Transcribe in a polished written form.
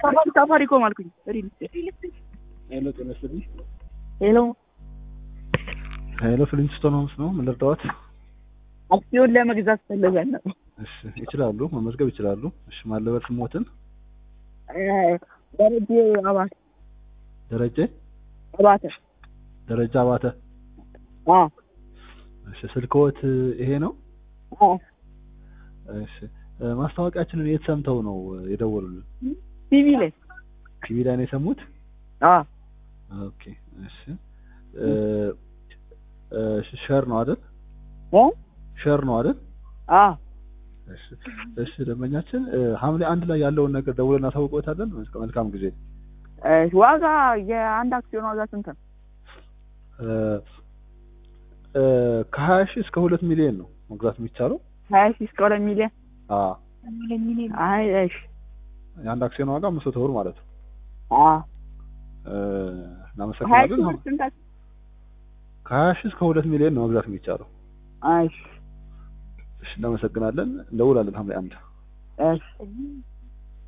ሳፋሪኮም አልኩኝ። ሄሎ ጤና ይስጥልኝ። ሄሎ ፍሊንስቶን ሆምስ ነው። ምን ልርዳዎት? አክሲዮን ለመግዛት ፈልገን ነው። እሺ ይችላሉ፣ መመዝገብ ይችላሉ። እሺ ማለበት ስሞትን? ደረጀ አባተ። ደረጀ አባተ። እሺ ስልክዎት ይሄ ነው? እሺ ማስታወቂያችንን የት ሰምተው ነው የደወሉልን? ቲቪ ላይ ነው የሰሙት? ኦኬ እሺ ሸር ነው አይደል? ሸር ነው አይደል? እሺ ደንበኛችን ሐምሌ 1 ላይ ያለውን ነገር ደውለን እናሳውቅዎታለን። መልካም ጊዜ። ዋጋ የአንድ አክሲዮን ዋጋ ስንት ነው? ከ20 ሺህ እስከ 2 ሚሊዮን ነው መግዛት የሚቻለው። 20 ሺህ እስከ 2 ሚሊዮን? አይ እሺ የአንድ አክሲዮን ዋጋ 500 ብር ማለት ነው። እናመሰግናለን። ከ20 ሺህ እስከ 2 ሚሊዮን ነው መግዛት የሚቻለው። እሺ እናመሰግናለን። እንደውላለን ሐምሌ 1። እሺ